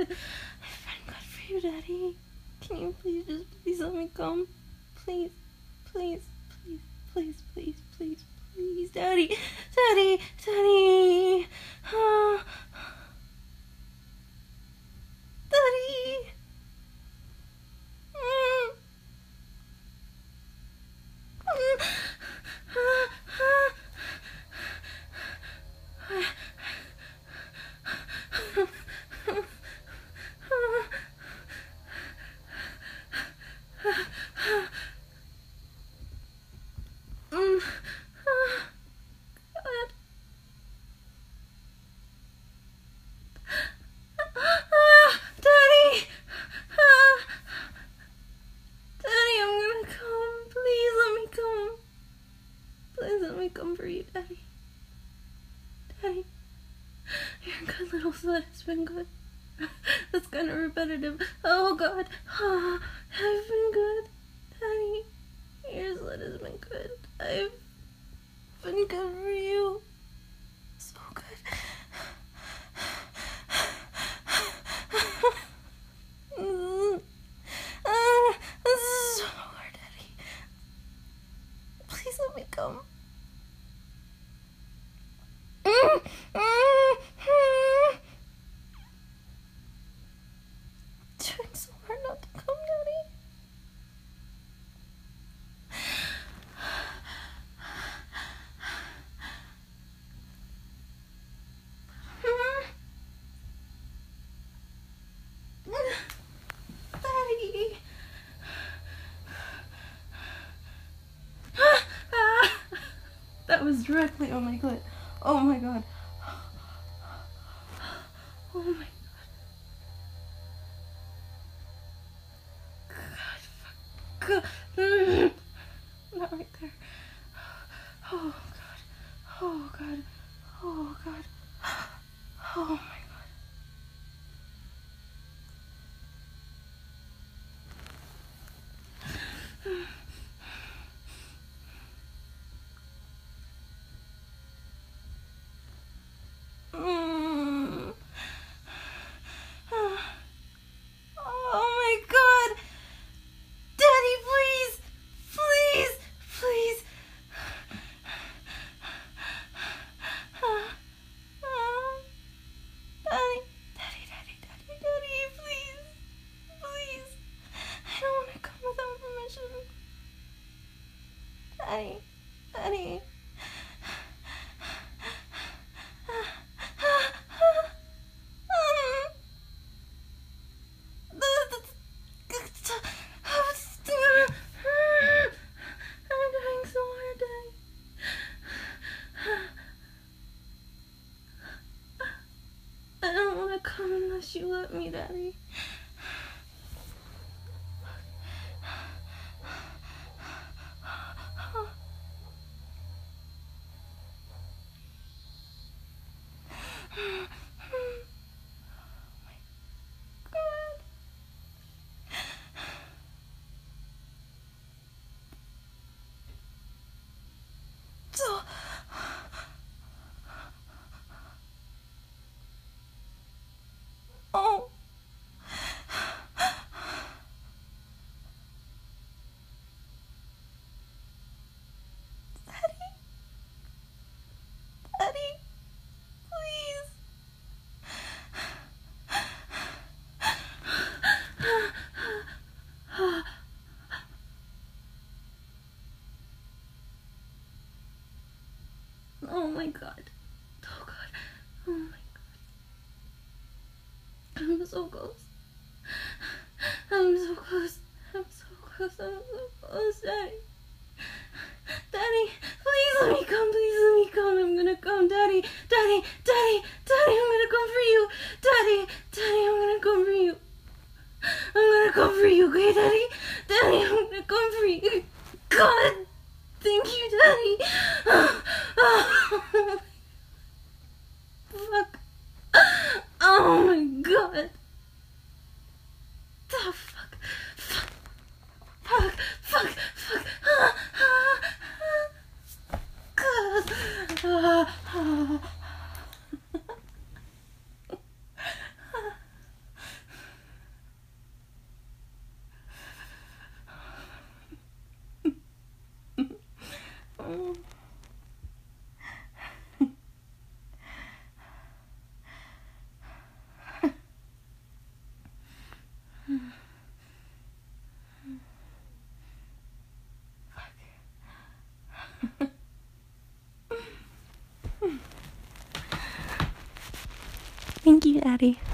good. I've been good for you, Daddy. Can you please let me come? Please, please, please, please, please, please, please, Daddy, Daddy, Daddy. Daddy. Come for you, Daddy. Daddy. You're a good little son. It's been good. That's kind of repetitive. Oh, God. Oh, I've been good. Daddy. Your son has been good. I've been good for you. So good. This is so hard, Daddy. Please let me come. Trying so hard not to come, Daddy. Daddy. That was directly on my clit. Oh my God. Oh my God. God, fuck. Not right there. Oh God. Oh God. Oh God. Oh my God. Daddy, Daddy. I'm doing so hard, Daddy. I don't want to come unless you let me, Daddy. Oh. Daddy? Daddy? Please. Oh my God. Oh God. Oh my God. I'm so close. I'm so close. I'm so close. I'm so close, Daddy. Daddy, please let me come. Please let me come. I'm gonna come, Daddy. Daddy, Daddy, Daddy, I'm gonna come for you. Daddy, Daddy, I'm gonna come for you. I'm gonna come for you, okay, Daddy? Daddy, I'm gonna come for you. God, thank you, Daddy. Fuck. Oh my God. Oh, fuck. Fuck. Fuck. Fuck. Fuck. Thank you, Daddy.